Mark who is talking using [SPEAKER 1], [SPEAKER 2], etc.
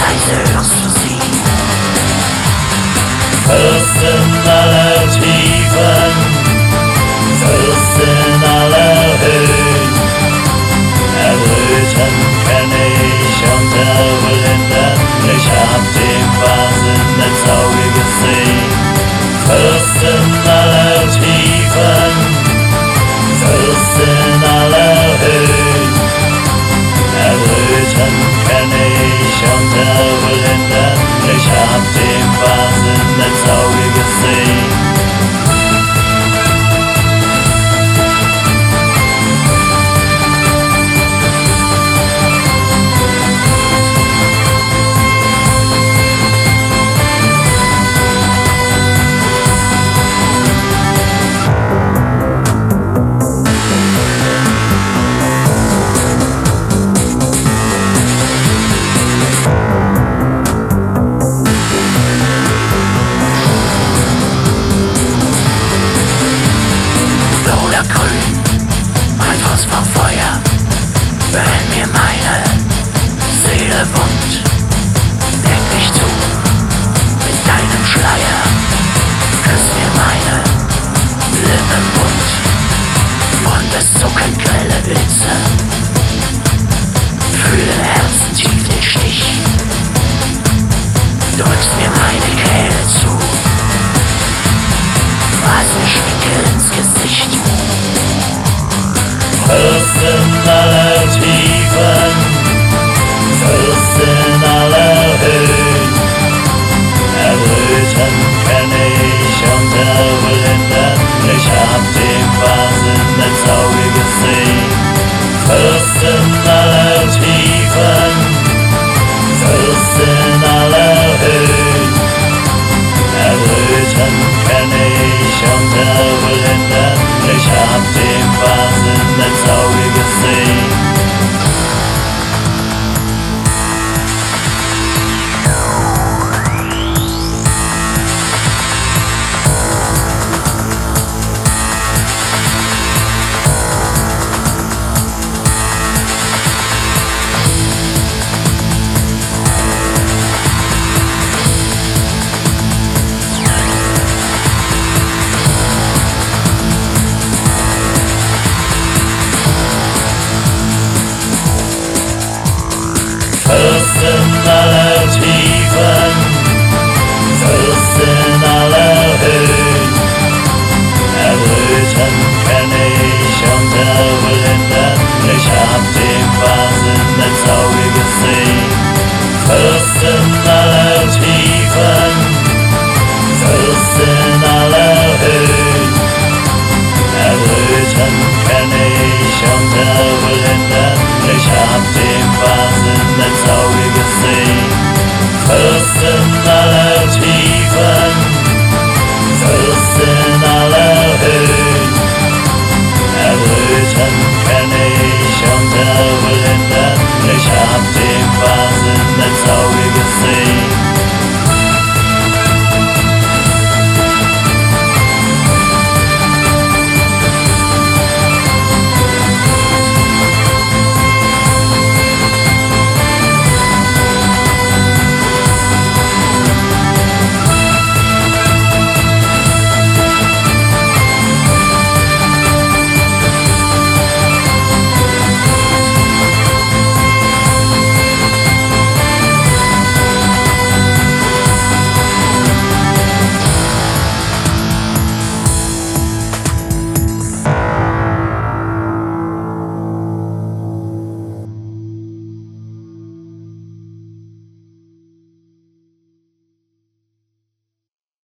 [SPEAKER 1] leise hörst du sie.
[SPEAKER 2] Fürsten aller Tiefen, Fürsten aller Höhen, erröten kenn ich und erblinden, ich hab den Wahnsinn ins Auge gesehen. Fürsten aller Tiefen, Fürsten aller Höhen, erröten kenn ich und erblinden, ich hab den Wahnsinn ins Auge gesehen.
[SPEAKER 1] Brenn mir meine Seele wund, deck mich zu mit deinem Schleier, küss mir meine Lippen bunt und es zucken grelle Blitze, fühle im Herzen tief den Stich, drückst mir meine Kehle zu, Rasenschwinkel ins Gesicht.
[SPEAKER 2] Fürsten aller Tiefen,